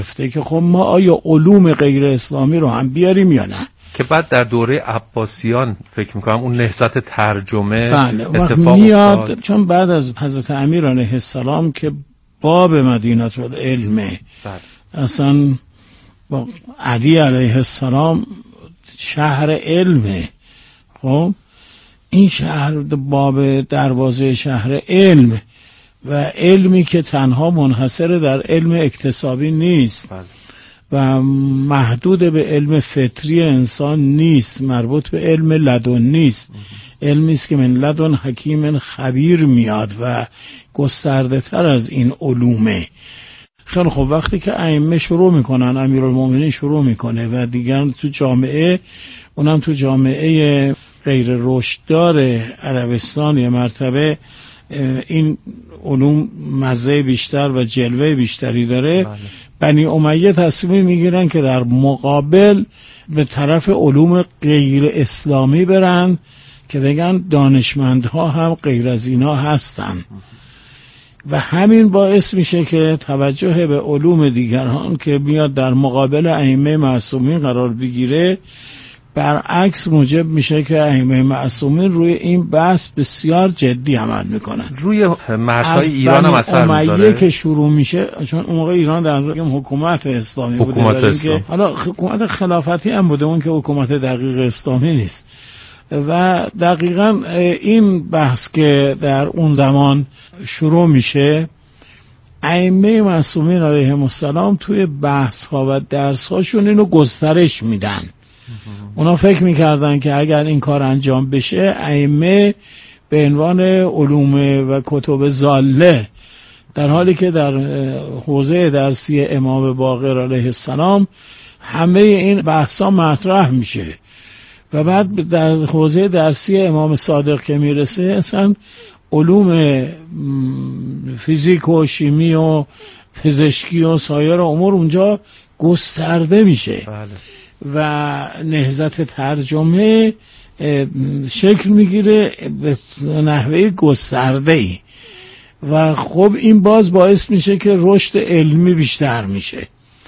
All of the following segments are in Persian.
گفته که خب ما آیا علوم غیر اسلامی رو هم بیاریم یا نه، که بعد در دوره عباسیان فکر میکنم اون نهضت ترجمه اتفاق میاد، چون بعد از حضرت امیر علیه السلام که باب مدینه العلم اصلا با علی علیه السلام شهر علمه. خب این شهر باب دروازه شهر علم و علمی که تنها منحصر در علم اکتسابی نیست و محدود به علم فطری انسان نیست، مربوط به علم لدن نیست، علمی است که من لدن حکیم خبیر میاد و گسترده تر از این علومه. خیلی خب وقتی که ائمه شروع میکنن، امیرالمومنین شروع میکنه و دیگر تو جامعه، اونم تو جامعه غیر رشددار عربستان یه مرتبه این علوم مزه بیشتر و جلوه بیشتری داره، بنی امیه تصمیم میگیرن که در مقابل به طرف علوم غیر اسلامی برن که بگن دانشمندها هم غیر از اینا هستن و همین باعث میشه که توجه به علوم دیگران که میاد در مقابل ائمه معصومین قرار بگیره برعکس موجب میشه که ائمه معصومین روی این بحث بسیار جدی عمل میکنن. روی مرزهای ایران هم اثر میذاره. امیه که شروع میشه، چون اون موقع ایران در حکومت اسلامی بوده، که حالا حکومت خلافتی هم بوده، اون که حکومت دقیق اسلامی نیست. و دقیقاً این بحث که در اون زمان شروع میشه، ائمه معصومین علیهم السلام توی بحث ها و درس هاشون اینو گسترش میدن. اونا فکر میکردن که اگر این کار انجام بشه، ائمه به عنوان علوم و کتب ضاله، در حالی که در حوزه درسی امام باقر علیه السلام همه این بحثا مطرح میشه و بعد در حوزه درسی امام صادق که میرسه، اصلا علوم فیزیک و شیمی و پزشکی و سایر امور اونجا گسترده میشه و نهضت ترجمه شکل میگیره به نحوه گسترده‌ای و خب این باز باعث میشه که رشد علمی بیشتر میشه.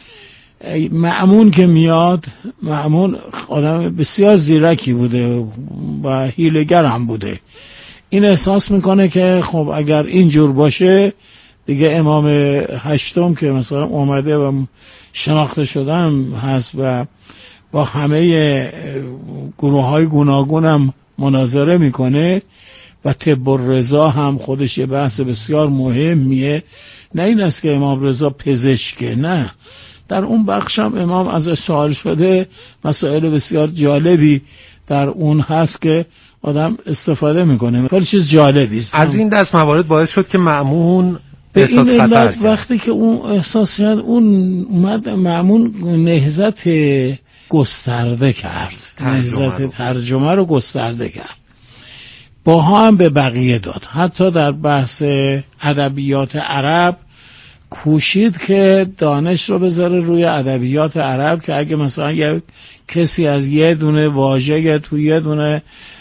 مأمون که میاد، مأمون آدم بسیار زیرکی بوده و حیله‌گر هم بوده، این احساس میکنه که خب اگر اینجور باشه دیگه امام هشتم که مثلا اومده و شناخته شدن هست و با همه گروه های گوناگون هم مناظره میکنه و طب الرضا هم خودش یه بحث بسیار مهمیه. نه این است که امام رضا پزشکه، نه، در اون بخش هم امام ازش سوال شده، مسائل بسیار جالبی در اون هست که آدم استفاده میکنه، خیلی چیز جالبی است. از این دست موارد باعث شد که مأمون به احساس این علت وقتی که اون احساس شد، اون اومد مأمون نهضت گسترده کرد، نهضت ترجمه رو گسترده کرد، باها هم به بقیه داد. حتی در بحث ادبیات عرب کوشید که دانش رو بذاره روی ادبیات عرب، که اگه مثلا یه کسی از یه دونه واژه تو یه دونه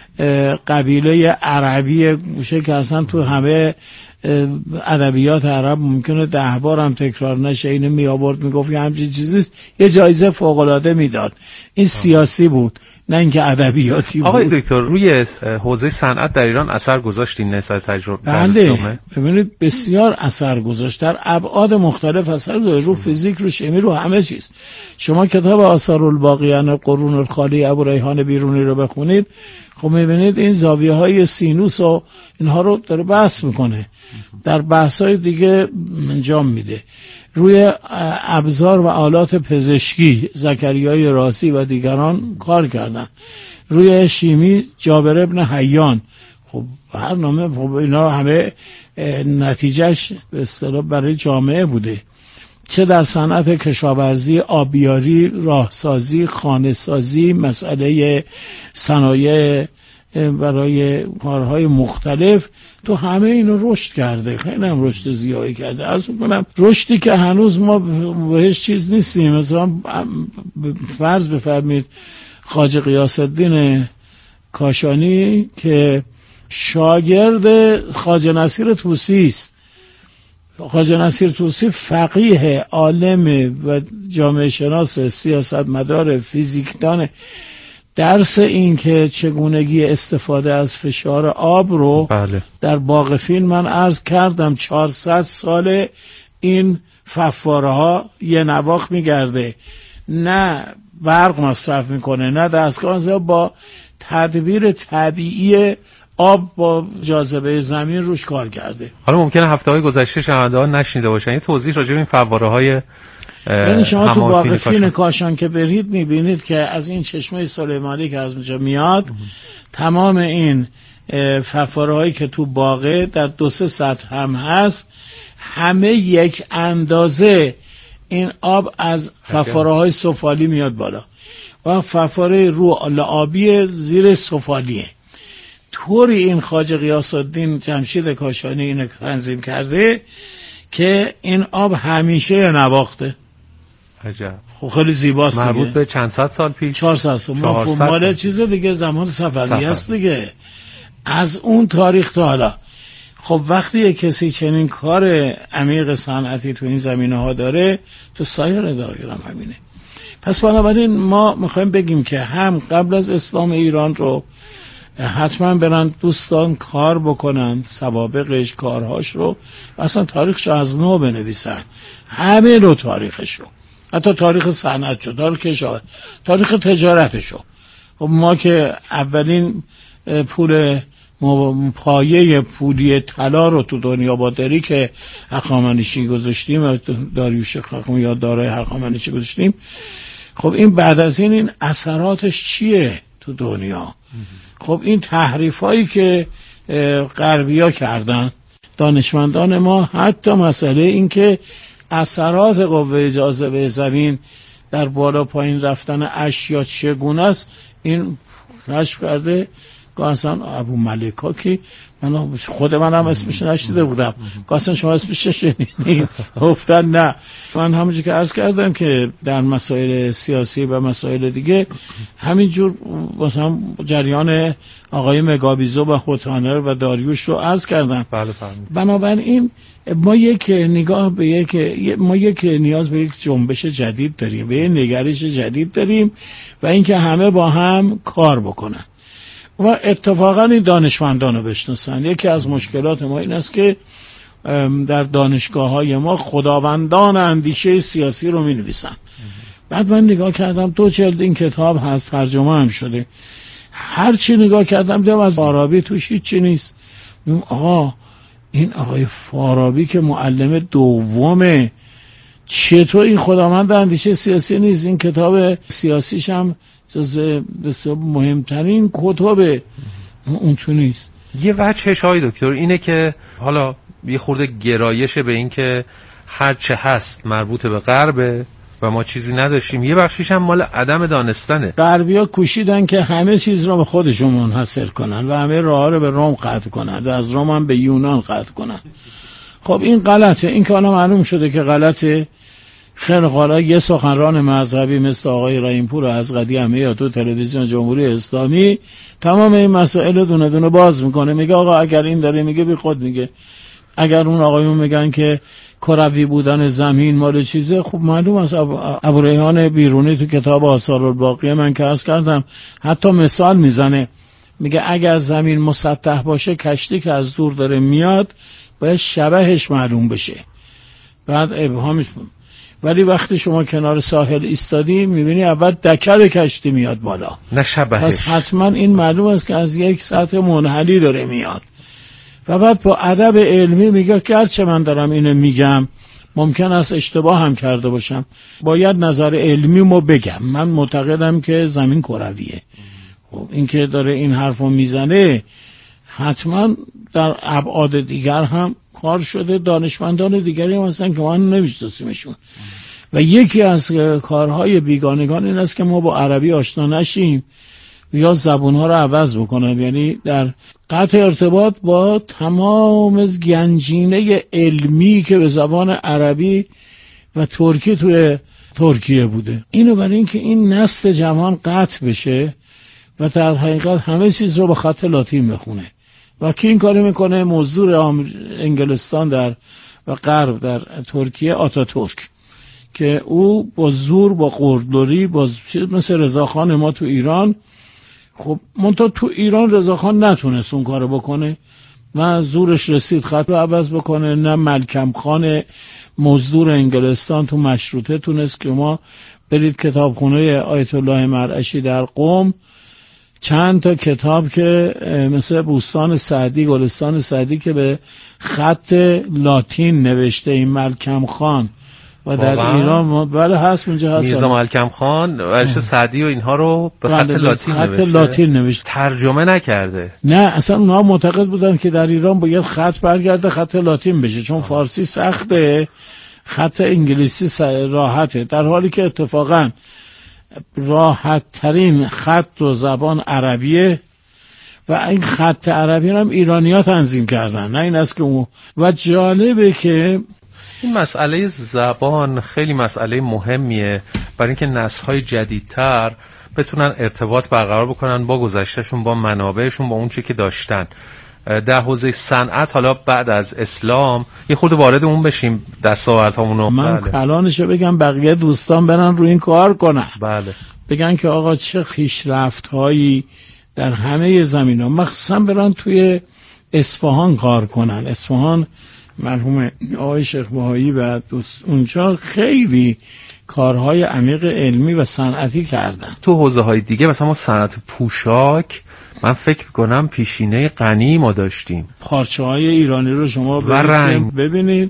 قبیله عربی گوشه که اصلا تو همه ادبیات عرب ممکنه 10 بار هم تکرار نشه، اینو می آورد میگفت همچین چیزیست، یه جایزه فوق العاده میداد. این سیاسی بود، نه اینکه ادبیاتی بود. آقای دکتر، روی حوزه صنعت در ایران اثر گذاشتین نهضت ترجمه؟ بله، ببینید بسیار اثر گذاشت، در ابعاد مختلف اثر گذاشت، رو فیزیک، رو شیمی، رو همه چیز. شما کتاب آثار الباقیان قرون الخالی ابو ریحان بیرونی رو بخونید، خب میبینید این زاویه های سینوس و اینها رو داره بحث میکنه، در بحث های دیگه انجام میده. روی ابزار و آلات پزشکی زکریای راسی و دیگران کار کردن. روی شیمی جابر ابن حیان. خب برنامه، خب اینا همه نتیجهش به اصطلاح برای جامعه بوده. چه در صنعت کشاورزی، آبیاری، راهسازی، خانه‌سازی، مسئله صنایع برای کارهای مختلف، تو همه اینو رشد کرده، خیلی هم رشد زیادی کرده. عرض می‌کنم رشدی که هنوز ما بهش چیز نیستیم. مثلا فرض بفرمایید خواجه غیاث الدین کاشانی که شاگرد خواجه نصیر طوسی است خواجه نصیر طوسی فقیه، عالم و جامعه شناس، سیاستمدار، فیزیکدان، درس این که چگونگی استفاده از فشار آب رو بله. در باغ فیل من عرض کردم 400 سال این فواره ها یه نواخت میگرده، نه برق مصرف میکنه نه دستگاه، با تدبیر طبیعی آب با جاذبه زمین روش کار کرده. حالا ممکنه هفته‌های گذشته شنونده‌ها نشنیده باشن، یه توضیح راجع به این فواره‌های یعنی شما تو باغ فین کاشان که برید میبینید که از این چشمه سلیمانی که از اونجا میاد تمام این فواره‌هایی که تو باغه در 2-3 سطح هم هست، همه یک اندازه این آب از فواره‌های سفالی میاد بالا و فواره رو آبی زیر سفالیه. طوری این خواجه غیاث الدین جمشید کاشانی اینو تنظیم کرده که این آب همیشه نواخته. عجب. خب خیلی زیباست. مربوط به چند صد سال پیش؟ 400 سال. مال چیز دیگه، زمان صفوی هست دیگه. از اون تاریخ تا حالا. خب وقتی یک کسی چنین کار عمیق صنعتی تو این زمینه ها داره، تو سایر دایره هم همینه. پس بنابراین ما میخوایم بگیم که هم قبل از اسلام ایران رو حتما برن دوستان کار بکنن، سوابقش، کارهاش رو، اصلا تاریخش از نو بنویسن، همه رو تاریخش رو، حتی تاریخ صنعت شو، تاریخ تجارتش رو. خب ما که اولین پول پایه پولی طلا رو تو دنیا بادری که هخامنشی گذاشتیم، داریوش خاقان یا دارای هخامنشی گذاشتیم، خب این بعد از این اثراتش چیه تو دنیا؟ خب این تحریفایی که غربی‌ها کردن، دانشمندان ما، حتی مسئله این که اثرات قوه جاذبه زمین در بالا پایین رفتن اشیا چگونه است، این کشف کرده. اصلا ابو ملکا که خود منم اسمش نشیده بودم، اصلا شما اسمش شنیدین؟ گفتن نه. من همونجور که عرض کردم که در مسائل سیاسی و مسائل دیگه همینجور مثلا جریان آقای مگابیزو و هوتانر و داریوش رو عرض کردم. بله. بنابراین ما یک نیاز به یک جنبش جدید داریم، به یک نگرش جدید داریم و اینکه همه با هم کار بکنن و اتفاقا این دانشمندان رو بشناسن. یکی از مشکلات ما این است که در دانشگاه‌های ما خداوندان اندیشه سیاسی رو می‌نویسن. بعد من نگاه کردم 2 جلد این کتاب هست، ترجمه هم شده، هر چی نگاه کردم دیدم از فارابی توش هیچی نیست. آقا این آقای فارابی که معلم دومه، چطور این خداوند اندیشه سیاسی نیست؟ این کتاب سیاسیش هم بسیار مهمترین کتاب اون تو نیست. یه وجهش های دکتر اینه که حالا یه خورده گرایش به این که هر چه هست مربوط به غربه و ما چیزی نداشتیم، یه بخشیش هم مال عدم دانستنه. غربی‌ها کوشیدن که همه چیز رو به خودشون منحصر کنن و همه راه رو به روم قطع کنن و از روم هم به یونان قطع کنن. خب این غلطه. این که حالا معلوم شده که غلطه. خیلی حالا یه سخنران مذهبی مثل آقای رحیم‌پور از قدیمه یا تو تلویزیون جمهوری اسلامی تمام این مسائل دونه دونه باز میکنه، میگه آقا اگر این داره میگه بی خود میگه، اگر اون آقایون میگن که کروی بودن زمین مال چیزه، خب معلوم است. ابو ریحان بیرونی تو کتاب آثار الباقیه من که عرض کردم حتی مثال میزنه، میگه اگر زمین مسطح باشه کشتی که از دور داره میاد باید شبهش معلوم بشه، بعد ابهامش. ولی وقتی شما کنار ساحل ایستادی میبینی اول دکر کشتی میاد بالا، نه شبهش. پس حتما این معلوم است که از یک سطح منحلی داره میاد. و بعد با ادب علمی میگه که هرچه من دارم اینو میگم ممکن است اشتباه هم کرده باشم، باید نظر علمیمو بگم. من معتقدم که زمین کرویه. خب این که داره این حرفو میزنه حتما در ابعاد دیگر هم کار شده، دانشمندان دیگری هم هستن که ما نمیشناسیمشون. و یکی از کارهای بیگانگان این است که ما با عربی آشنا نشیم یا زبونها رو عوض بکنن، یعنی در قطع ارتباط با تمام گنجینه علمی که به زبان عربی و ترکی توی ترکیه بوده. اینو برای اینکه این نسل جوان قطع بشه و در حقیقت همه چیز رو به خط لاتین بخونه. و کی این کاری میکنه؟ مزدور انگلستان در و غرب در ترکیه آتاتورک که او با زور، با قلدری، با مثل رضاخان ما تو ایران. خب منتها تو ایران رضاخان نتونست اون کارو بکنه، نه زورش رسید خط رو عوض بکنه، نه ملکم خان مزدور انگلستان تو مشروطه تونست. که ما برید کتابخونه آیت الله مرعشی در قم، چند تا کتاب که مثل بوستان سعدی، گلستان سعدی که به خط لاتین نوشته این ملکم خان و در ایران بله هست، اونجا هست. میرزا ملکم خان ورش سعدی و اینها رو به خط لاتین نوشته. ترجمه نکرده. نه اصلا اونها معتقد بودن که در ایران باید خط برگرده خط لاتین بشه، چون فارسی سخته، خط انگلیسی راحته، در حالی که اتفاقا راحت ترین خط و زبان عربیه و این خط عربی هم ایرانی‌ها تنظیم کردن، نه این است که و جالبه که این مسئله زبان خیلی مسئله مهمیه برای اینکه نسل‌های جدیدتر بتونن ارتباط برقرار بکنن با گذشتهشون، با منابعشون، با اون چی که داشتن. در حوزه صنعت حالا بعد از اسلام یه خورده وارد اون بشیم، دستاوردهامونو. من کلانشو بگم، بقیه دوستان برن روی این کار کنن. بله. بگن که آقا چه پیشرفت‌هایی در همه زمینه‌ها، مخصوصا برن توی اصفهان کار کنن. اصفهان مرحوم آقای شیخ بهایی و دوست اونجا خیلی کارهای عمیق علمی و صنعتی کردن. تو حوزه‌های دیگه مثلا ما صنعت پوشاک، من فکر می‌کنم پیشینه غنی ما داشتیم. پارچه‌های ایرانی رو شما ببینید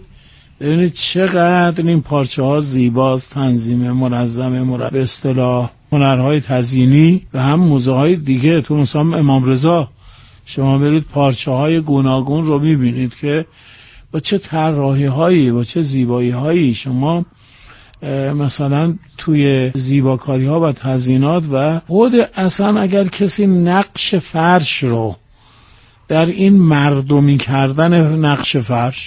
چقدر این پارچه‌ها زیباست، تنظیم منظم، به اصطلاح هنرهای تزیینی و هم موزه‌های دیگه. تو مثلا امام رضا شما برید پارچه‌های گوناگون رو می‌بینید که با چه طراحی‌هایی، با چه زیبایی‌هایی. شما مثلا توی زیباکاری‌ها و تزیینات و خود اصلا اگر کسی نقش فرش رو در این مردمی کردن نقش فرش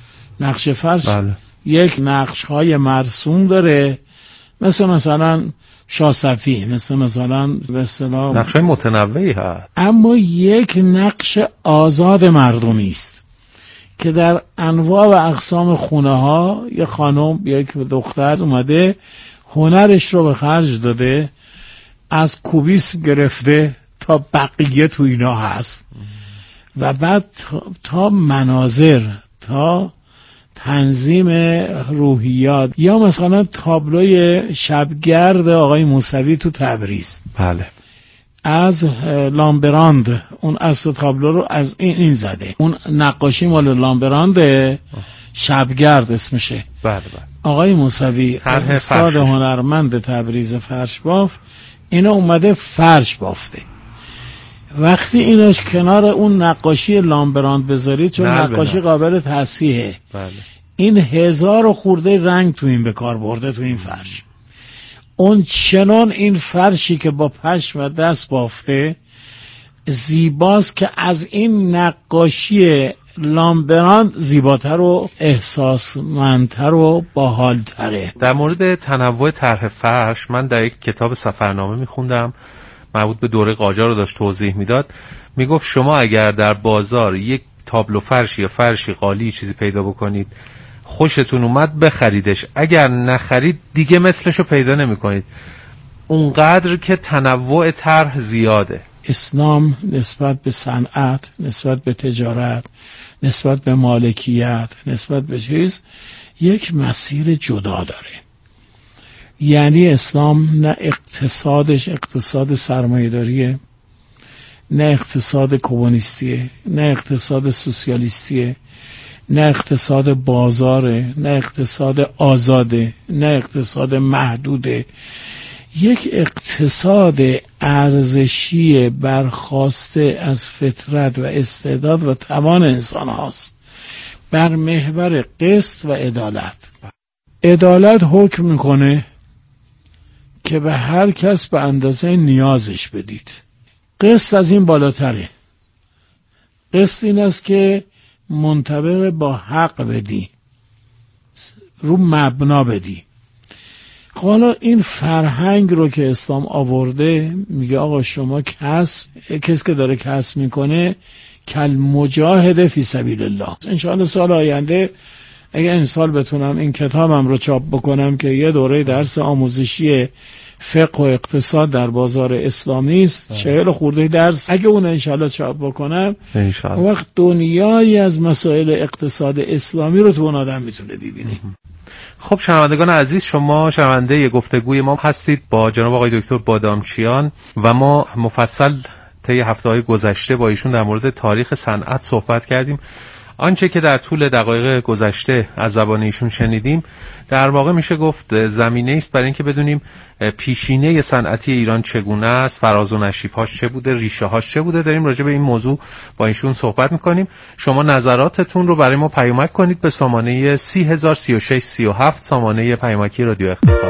بله. یک نقش‌های مرسوم داره، مثلا شاه صفی، مثلا به اصطلاح نقش‌های متنوعی هست، اما یک نقش آزاد مردمی است که در انواع و اقسام خونه ها یک خانم، یک دختر اومده هنرش رو به خرج داده، از کوبیسم گرفته تا بقیه تو اینا هست و بعد تا مناظر، تا تنظیم روحیات، یا مثلا تابلوی شبگرد آقای موسوی تو تبریز بله، از لامبراند، اون اصل تابلو رو از این زده، اون نقاشی مال لامبراند، شبگرد اسمشه. بله. آقای موسوی استاد هنرمند تبریز فرش باف، اینا اومده فرش بافته. وقتی ایناش کنار اون نقاشی لامبراند بذارید، چون نقاشی قابل تصحیحه، بله. این 1000 خورده رنگ تو این به کار برده تو این فرش. اون چنان این فرشی که با پشم و دست بافته زیباست که از این نقاشی لامبراند زیباتر و احساسمندتر و باحالتره. در مورد تنوع طرح فرش من در یک کتاب سفرنامه میخوندم، مربوط به دوره قاجار رو داشت توضیح میداد. میگفت شما اگر در بازار یک تابلو فرشی یا فرشی قالی چیزی پیدا بکنید، خوشتون اومد بخریدش، اگر نخرید دیگه مثلشو پیدا نمی کنید. اونقدر که تنوع طرح زیاده. اسلام نسبت به صنعت، نسبت به تجارت، نسبت به مالکیت، نسبت به چیز یک مسیر جدا داره. یعنی اسلام نه اقتصادش اقتصاد سرمایه‌داریه، نه اقتصاد کمونیستیه، نه اقتصاد سوسیالیستیه، نه اقتصاد بازاره، نه اقتصاد آزاده، نه اقتصاد محدوده. یک اقتصاد ارزشی برخواسته از فطرت و استعداد و توان انسان هاست، بر محور قسط و عدالت. عدالت حکم میکنه که به هر کس به اندازه نیازش بدید. قسط از این بالاتره. قسط این است که منطبق با حق بدی، رو مبنا بدی. حالا این فرهنگ رو که اسلام آورده، میگه آقا شما کسی که داره کسب میکنه کل مجاهد فی سبیل الله. انشاءالله سال آینده اگه این سال بتونم این کتابم رو چاپ بکنم که یه دوره درس آموزشی فقه و اقتصاد در بازار اسلامی است، 40 خورده درس، اگه اون انشالله چاپ بکنم وقت دنیایی از مسائل اقتصاد اسلامی رو تو اون آدم میتونه ببینه. خب شنوندگان عزیز، شما شنونده گفتگوی ما هستید با جناب آقای دکتر بادامچیان و ما مفصل طی هفته‌های گذشته با ایشون در مورد تاریخ صنعت صحبت کردیم. آنچه که در طول دقایق گذشته از زبان ایشون شنیدیم در واقع میشه گفت زمینه است برای اینکه بدونیم پیشینه صنعتی ایران چگونه است، فراز و نشیب‌هاش چه بوده، ریشه‌هاش چه بوده. داریم راجع به این موضوع با ایشون صحبت میکنیم. شما نظراتتون رو برای ما پیامک کنید به سامانه 303637 سامانه پیامکی رادیو اقتصاد.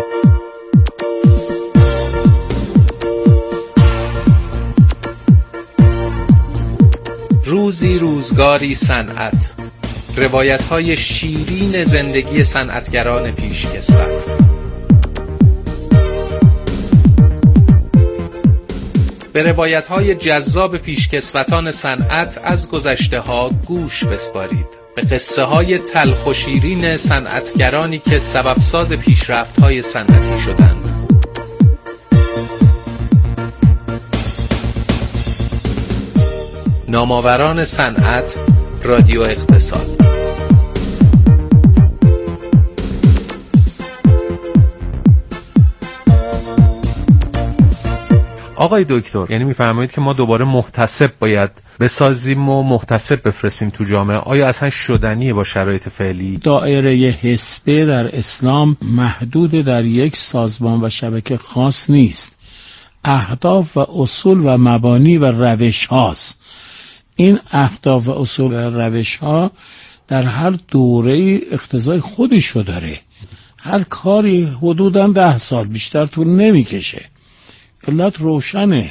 روزی روزگاری صنعت، روایت‌های شیرین زندگی صنعتگران پیشکسوت. به روایت‌های جذاب پیشکسوتان صنعت از گذشته‌ها گوش بسپارید. به قصه‌های تلخ و شیرین صنعتگرانی که سببساز پیشرفت‌های صنعتی شدند. نامآوران صنعت، رادیو اقتصاد. آقای دکتر، یعنی میفرمایید که ما دوباره محتسب باید بسازیم و محتسب بفرستیم تو جامعه. آیا اصلا شدنیه با شرایط فعلی؟ دایره حسبه در اسلام محدود در یک سازمان و شبکه خاص نیست. اهداف و اصول و مبانی و روش هاست. این اهداف و اصول و روش ها در هر دوره اقتضای خودشو داره. هر کاری حدوداً 10 سال بیشتر طول نمیکشه. علت روشنه،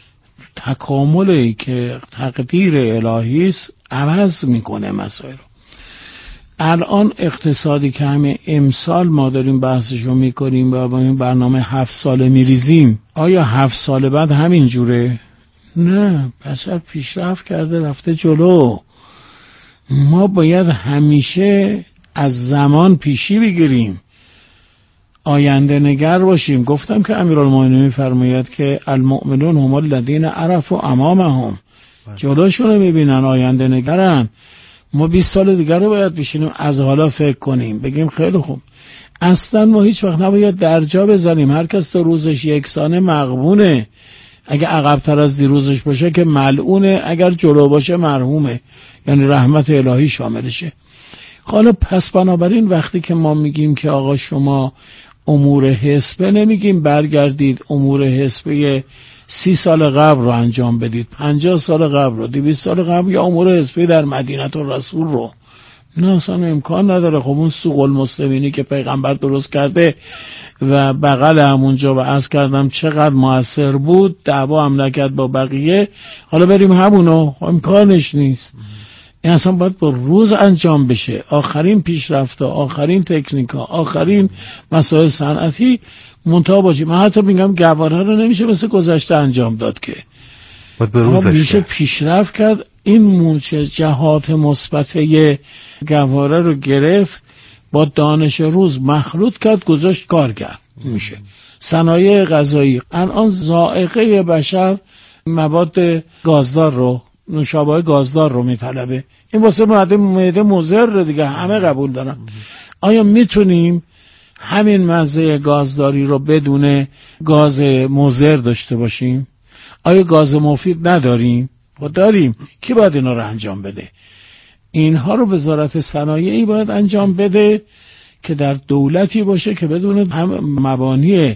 تکاملی که تقدیر الهی است عوض میکنه مسائل رو. الان اقتصادی که همه امسال ما داریم بحثشو میکنیم و با این برنامه 7 ساله میریزیم، آیا 7 سال بعد همین جوره؟ نه، بشر پیشرفت کرده، رفته جلو. ما باید همیشه از زمان پیشی بگیریم، آینده نگر باشیم. گفتم که امیرالمومنین میفرماید که المؤمنون هم الذین عرفوا امامهم، جلوشون رو میبینن، آینده نگرن. ما 20 سال دیگر رو باید بشینیم از حالا فکر کنیم، بگیم خیلی خوب. اصلا ما هیچ وقت نباید درجا بزنیم، هر کس تو روزش یکسانه مغبونه. اگه عقب‌تر از دیروزش باشه که ملعونه، اگر جلو باشه مرحومه، یعنی رحمت الهی شاملشه. حالا پس بنابراین وقتی که ما میگیم که آقا شما امور حسبه، نمیگیم برگردید امور حسبه 30 سال قبل رو انجام بدید، 50 سال قبل رو، 200 سال قبل، یا امور حسبه در مدینه الرسول رو. نه، اصلا امکان نداره. خب اون سوق المسلمینی که پیغمبر درست کرده و بغل همونجا و عرض کردم چقدر مؤثر بود، دعوا هم نکرد با بقیه، حالا بریم همونو، امکانش نیست. این اصلا باید با روز انجام بشه. آخرین پیشرفت، آخرین تکنیک ها، آخرین مسائل صنعتی منتها باشه. من حتی میگم گواره رو نمیشه مثل گذشته انجام داد که باید به روزش میشه پیشرفت کرد. این جهات مثبته گواره رو گرفت، با دانش روز مخلوط کرد، گذاشت کار کرد. میشه صنایع غذایی. الان ذائقه بشر مواد گازدار رو، نوشابه گازدار رو میطلبه. این واسه معده مضر دیگه، همه قبول دارن. آیا میتونیم همین مزه گازداری رو بدون گاز مضر داشته باشیم؟ آیا گاز مفید نداریم؟ خب داریم. کی باید اینا رو انجام بده؟ اینها رو وزارت صنایعی باید انجام بده که در دولتی باشه که بدون هم مبانی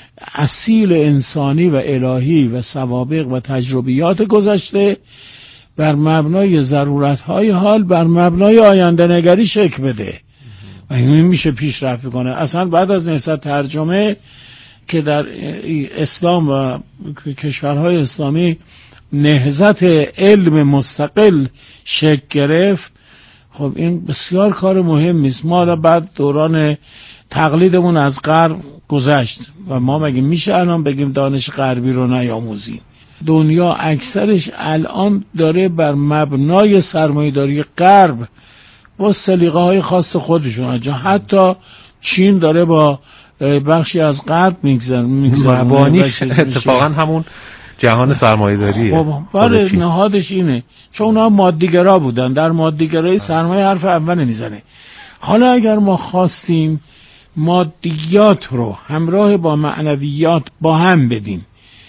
اصیل انسانی و الهی و سوابق و تجربیات گذشته بر مبنای ضرورت‌های حال، بر مبنای آینده نگری شکل بده و این میشه پیشرفت کنه. اصلا بعد از نهضت ترجمه که در اسلام و کشورهای اسلامی نهضت علم مستقل شکل گرفت، خب این بسیار کار مهمی است. ما الان بعد دوران تقلیدمون از غرب گذشت و ما مگه میشه الان بگیم دانش غربی رو نیاموزیم؟ دنیا اکثرش الان داره بر مبنای سرمایه‌داری غرب با سلیقه‌های خاص خودشون. حتی چین داره با بخشی از غرب میگذره. مبانیش اتفاقا همون جهان سرمایه‌داریه. خب بله، نهادش اینه، چون اونا مادیگرا بودن. در مادیگرایی سرمایه حرف اول میزنه. حالا اگر ما خواستیم مادیات رو همراه با معنویات با هم بدیم،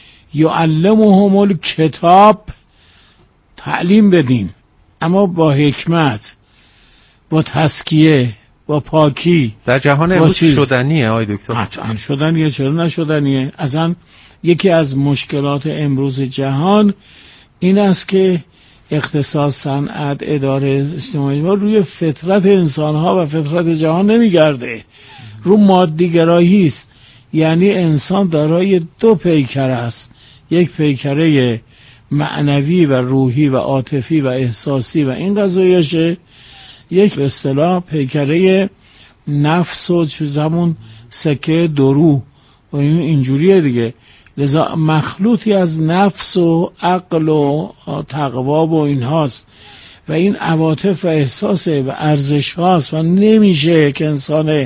یعلمهم الکتاب، تعلیم بدیم، اما با حکمت، با تزکیه، با پاکی، در جهان امروز شدنیه آقای دکتر؟ قطعا شدنیه، چرا نشدنیه؟ اصلا یکی از مشکلات امروز جهان این است که اقتصاد، صنعت، اداره اجتماعی ما روی فطرت انسانها و فطرت جهان نمیگرده، رو مادیگرایی است. یعنی انسان دارای دو پیکره است، یک پیکره معنوی و روحی و عاطفی و احساسی و این قضایاشه، یک به اصطلاح پیکره نفس و زمون سکه درو و اینجوریه دیگه. لذا مخلوطی از نفس و عقل و تقوا و این هاست و این عواطف و احساس و ارزش هاست و نمیشه که انسان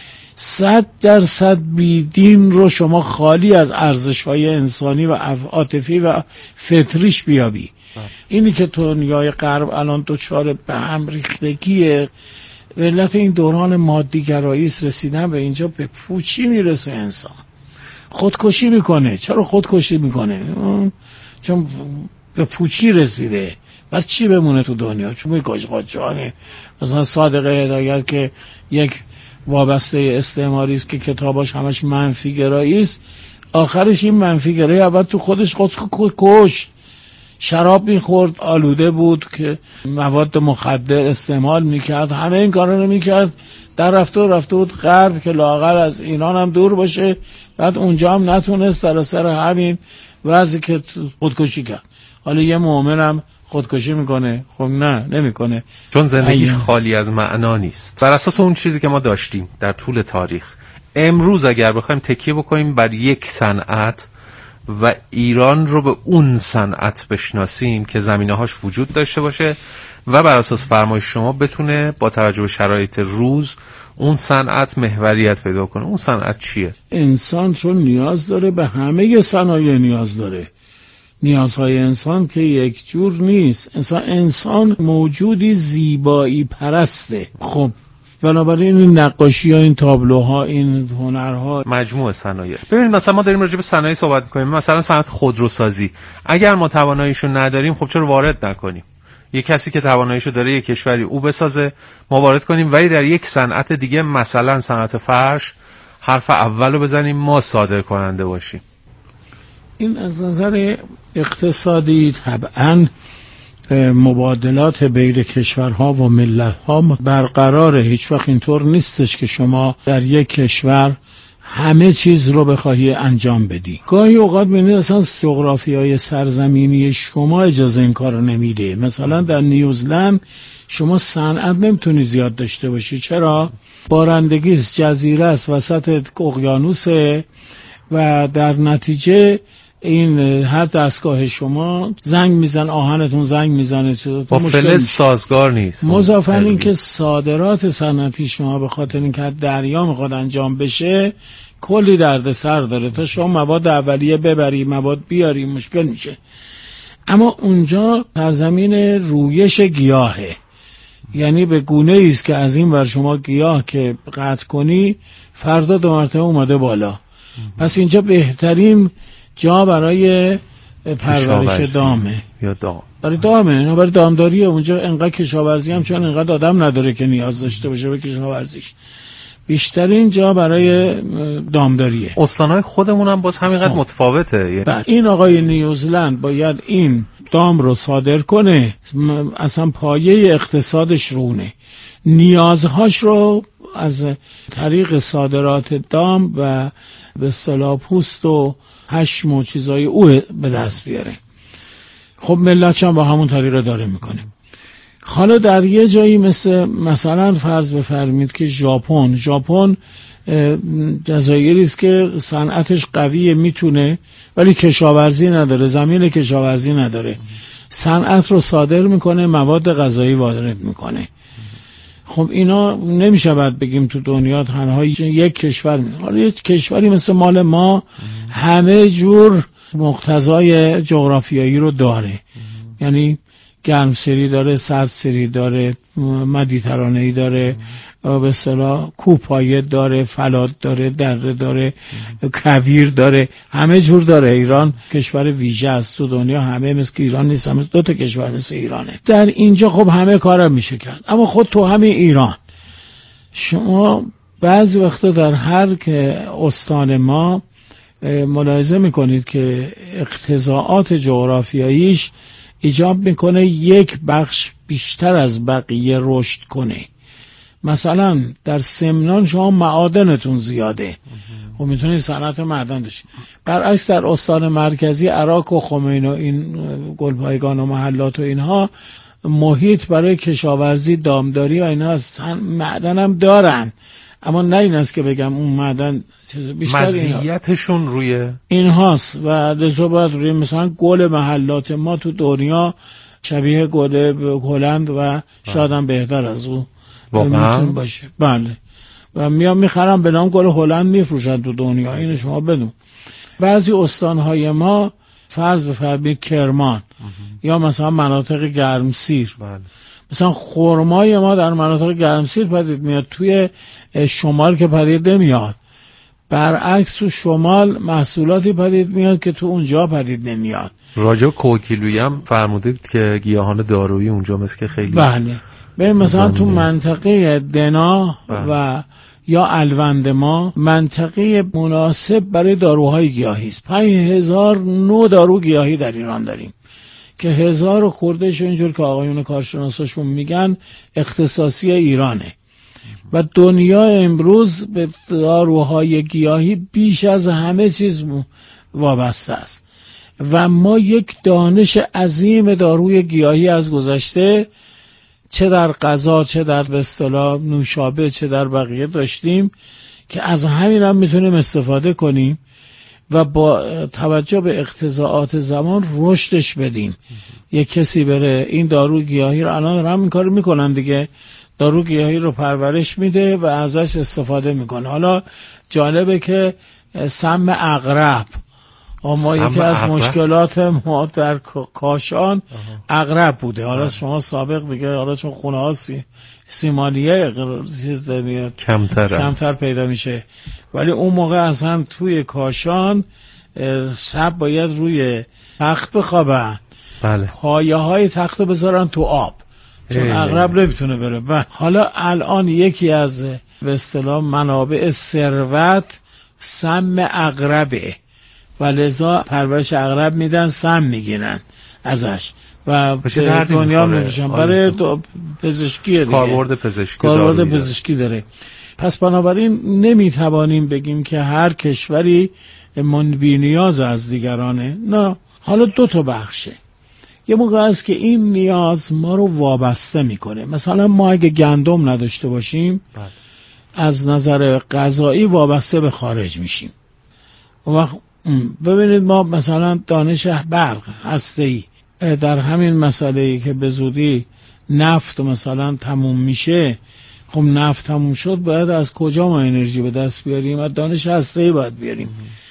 100% بیدین رو شما خالی از ارزش های انسانی و عاطفی و فطریش بیابی. اینی که دنیای غرب الان دچار به هم ریختگیه، به علت این دوران مادیگرایی رسیدن به اینجا به پوچی میرسه. انسان خودکشی میکنه. چرا خودکشی میکنه؟ چون به پوچی رسیده. بر چی بمونه تو دنیا؟ چون میکاش قاچانه. مثلا صادق هدایت که یک وابسته استعماری است که کتاباش همش منفی گرایی است، آخرش این منفی گرایی اول تو خودش کشت. شراب میخورد، آلوده بود که مواد مخدر استعمال میکرد، همه این کارا رو میکرد، در رفته بود غرب که لااقل از ایران هم دور باشه، بعد اونجا هم نتونست، در اثر همین وضعی که خودکشی کرد. حالا یه مؤمن هم خودکشی میکنه؟ خب نه، نمیکنه، چون زندگیش خالی از معنا نیست. بر اساس اون چیزی که ما داشتیم در طول تاریخ، امروز اگر بخوایم تکیه بکنیم بر یک صنعت و ایران رو به اون صنعت بشناسیم که زمینه‌هاش وجود داشته باشه و بر اساس فرمایش شما بتونه با توجه به شرایط روز اون صنعت محوریت پیدا کنه، اون صنعت چیه؟ انسان چون نیاز داره به همه صنایع نیاز داره. نیازهای انسان که یک جور نیست. انسان موجودی زیبایی پرسته. خب بنابراین این نقاشی ها، این تابلوها، این هنرها، مجموعه صنایع. ببینید مثلا ما داریم راجع به صنایع صحبت می‌کنیم، مثلا صنعت خودروسازی. اگر ما تواناییشو نداریم خب چرا وارد نکنیم؟ یک کسی که تواناییشو داره، یک کشوری او بسازه، ما وارد کنیم، ولی در یک صنعت دیگه مثلا صنعت فرش حرف اولو بزنیم ما صادر کننده باشیم. این از نظر اقتصادی طبعاً مبادلات بین کشورها و ملت‌ها برقراره. هیچ وقت اینطور نیستش که شما در یک کشور همه چیز رو بخواهی انجام بدی. گاهی اوقات می‌بینید اصلا جغرافیای سرزمینی شما اجازه این کار رو نمیده. مثلا در نیوزلند شما صنعت نمیتونی زیاد داشته باشی. چرا؟ بارندگی است، جزیره است، وسط اقیانوسه و در نتیجه این هر دستگاه شما زنگ میزن، آهنتون زنگ میزنه، با فلز سازگار نیست. مضافاً این که صادرات صنعتی شما به خاطر اینکه دریا میخواد انجام بشه کلی دردسر داره. تا شما مواد اولیه ببری، مواد بیاری، مشکل میشه. اما اونجا سرزمین رویش گیاهه، یعنی به گونه ایست که از این ور شما گیاه که قطع کنی فردا 2 مرتبه اومده بالا. پس اینجا بهترین جا برای پرورش دامه یا دام، برای دامه، نه برای دامداریه. اونجا انقدر کشاورزی هم چون انقدر آدم نداره که نیاز داشته باشه به کشاورزیش، بیشترین جا برای دامداریه. استانهای خودمون هم باز همینقدر متفاوته. این آقای نیوزلند باید این دام رو صادر کنه، اصلا پایه اقتصادش رونه، نیازهاش رو از طریق صادرات دام و به اصطلاح پوست و پشم و چیزای او به دست بیاره. خب ملت هم با همون طریقه داره میکنه. حالا در یه جایی مثلا فرض بفرمید که ژاپن جزایری است که صنعتش قویه، میتونه، ولی کشاورزی نداره، زمین کشاورزی نداره، صنعت رو صادر میکنه، مواد غذایی وارد میکنه. خب اینا نمیشه باید بگیم تو دنیا تنها یک کشور حالا یک کشوری مثل مال ما همه جور مقتضای جغرافیایی رو داره، یعنی گرمسری داره، سردسری داره، مدیترانه‌ای داره، به اصطلاح کوهپایه داره، فلات داره، دره داره، کویر داره، همه جور داره. ایران کشور ویژه است تو دنیا، همه مثل ایران نیست، همه 2 تا کشور مثل ایرانه. در اینجا خب همه کارا میشه کرد. اما خود تو همین ایران شما بعضی وقتا در هر که استان ما ملاحظه میکنید که اقتضاعات جغرافیاییش ایجاب میکنه یک بخش بیشتر از بقیه رشد کنه. مثلا در سمنان شما معادنتون زیاده، خب میتونید صنعت معدن داشتید. برعکس در استان مرکزی عراق و خمینی و این گلپایگان و محلات و اینها محیط برای کشاورزی، دامداری و اینها هست، معدن هم دارن، اما نه این است که بگم اون معدن چیز بیشتر مزیتشون روی این هاست و لذا باید روی مثلا گل محلات ما تو دنیا شبیه گل هلند و شاید هم بهتر از اون واقعا باشه. بله، و میام میخرم به نام گل هلند میفروشن تو دنیا. اینو شما بدون. بعضی استانهای ما فرض بفرمایید کرمان یا مثلا مناطق گرمسیر، مثلا خرمای ما در مناطق گرمسیر پدید میاد، توی شمال که پدید نمیاد. برعکس تو شمال محصولاتی پدید میاد که تو اونجا پدید نمیاد. راجع کوکیلویی هم فرمودید که گیاهان دارویی اونجا مثل که خیلی بله. مثلا تو منطقه دنا و یا الوند ما منطقه مناسب برای داروهای گیاهی است. 5000 نوع دارو گیاهی در ایران داریم که 1000 خوردهش اینجور که آقایون کارشناساشون میگن اختصاصی ایرانه و دنیا امروز به داروهای گیاهی بیش از همه چیز وابسته است و ما یک دانش عظیم داروی گیاهی از گذشته چه در غذا، چه در به اصطلاح نوشابه، چه در بقیه داشتیم که از همین هم میتونیم استفاده کنیم و با توجه به اقتضاعات زمان رشدش بدیم. یک کسی بره این دارو گیاهی رو، الان هم این کار میکنن دیگه، دارو گیاهی رو پرورش میده و ازش استفاده میکنه. حالا جالبه که سم عقرب، ما یکی از مشکلات ما در کاشان عقرب بوده. حالا شما سابق دیگه، حالا چون خونه ها سیمالیه چیز میاد کمتر پیدا میشه، ولی اون موقع اصلا توی کاشان شب باید روی تخت بخوابن، بله. پایه های تخت بذارن تو آب چون عقرب نمیتونه بره. حالا الان یکی از به اصطلاح منابع ثروت سم عقربه و لذا پرورش عقرب میدن، سم میگیرن ازش و دنیا میفروشن برای پزشکی دیگه، کاربرد پزشکی داره. پس بنابراین نمیتوانیم بگیم که هر کشوری بی نیاز از دیگرانه، نه. حالا 2 تا بخشه. یه موقع است که این نیاز ما رو وابسته میکنه. مثلا ما اگه گندم نداشته باشیم از نظر غذایی وابسته به خارج میشیم. و ببینید ما مثلا دانش برق هسته‌ای در همین مسئله‌ای که به زودی نفت مثلا تموم میشه، خب نفت تموم شد باید از کجا ما انرژی به دست بیاریم؟ از دانش هسته‌ای باید بیاریم.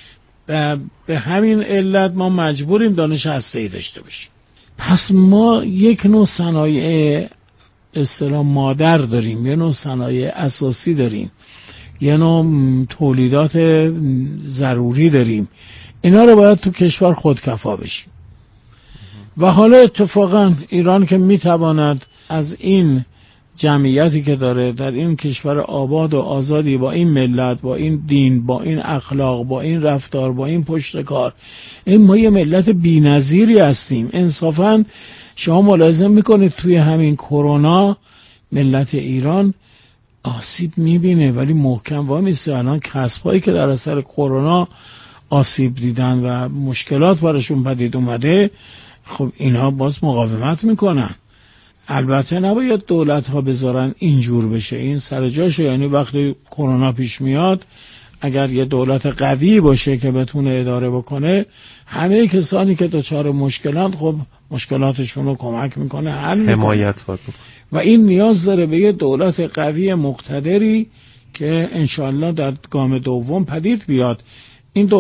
به همین علت ما مجبوریم دانش هسته‌ای داشته باشیم. پس ما یک نوع صنایع اصطلاح مادر داریم، یه نوع صنایع اساسی داریم، یه نوع تولیدات ضروری داریم. اینا رو باید تو کشور خودکفا بشیم. و حالا اتفاقا ایران که میتواند از این جمعیتی که داره در این کشور آباد و آزادی، با این ملت، با این دین، با این اخلاق، با این رفتار، با این پشتکار، ما یه ملت بی‌نظیری هستیم. انصافا شما ملاحظه میکنید توی همین کرونا ملت ایران آسیب میبینه ولی محکم وامیسته. الان کسبایی که در اثر کرونا آسیب دیدن و مشکلات براشون پدید اومده، خب اینها باز مقاومت میکنن. البته نباید دولت ها بذارن اینجور بشه، این سر جاشه. یعنی وقتی کرونا پیش میاد اگر یه دولت قوی باشه که بتونه اداره بکنه، همه کسانی که دچار مشکلات، خب مشکلاتشون رو کمک میکنه، حل میکنه، حمایت میکنه. و این نیاز داره به یه دولت قوی مقتدری که انشالله در گام دوم پدید بیاد. این